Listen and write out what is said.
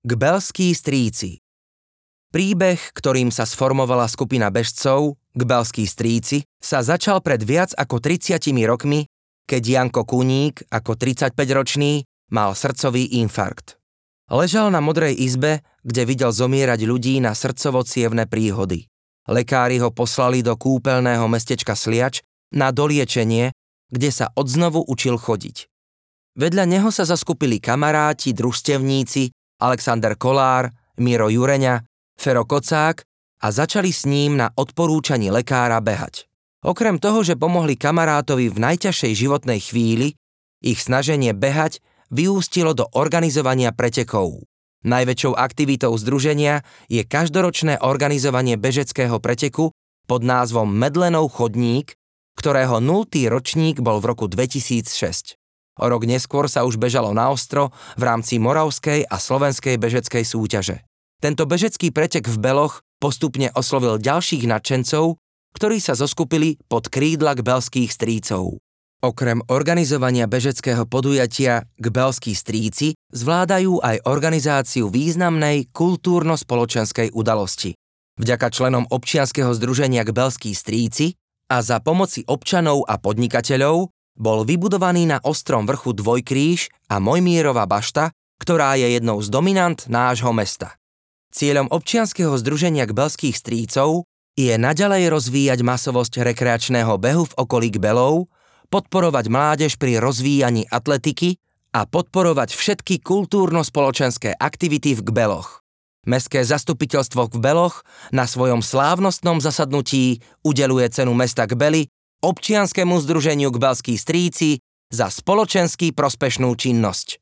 Gbelskí stríci. Príbeh, ktorým sa sformovala skupina bežcov, Gbelskí stríci, sa začal pred viac ako 30 rokmi, keď Janko Kuník, ako 35-ročný, mal srdcový infarkt. Ležal na modrej izbe, kde videl zomierať ľudí na srdcovo-cievne príhody. Lekári ho poslali do kúpeľného mestečka Sliač na doliečenie, kde sa odznovu učil chodiť. Vedľa neho sa zaskupili kamaráti, družstevníci, Alexander Kolár, Miro Jureňa, Fero Kocák a začali s ním na odporúčaní lekára behať. Okrem toho, že pomohli kamarátovi v najťažšej životnej chvíli, ich snaženie behať vyústilo do organizovania pretekov. Najväčšou aktivitou združenia je každoročné organizovanie bežeckého preteku pod názvom Medlenov chodník, ktorého 0. ročník bol v roku 2006. O rok neskôr sa už bežalo na ostro v rámci Moravskej a Slovenskej bežeckej súťaže. Tento bežecký pretek v Beloch postupne oslovil ďalších nadšencov, ktorí sa zoskupili pod krídla Gbelských strícov. Okrem organizovania bežeckého podujatia Gbelskí stríci zvládajú aj organizáciu významnej kultúrno-spoločenskej udalosti. Vďaka členom občianskeho združenia Gbelskí stríci a za pomoci občanov a podnikateľov bol vybudovaný na ostrom vrchu dvojkríž a Mojmírova bašta, ktorá je jednou z dominant nášho mesta. Cieľom občianskeho združenia Gbelských strícov je naďalej rozvíjať masovosť rekreačného behu v okolí Gbelov, podporovať mládež pri rozvíjaní atletiky a podporovať všetky kultúrno-spoločenské aktivity v Gbeloch. Mestské zastupiteľstvo v Gbeloch na svojom slávnostnom zasadnutí udeľuje cenu mesta Gbely občianskemu združeniu Gbelskí stríci za spoločensky prospešnú činnosť.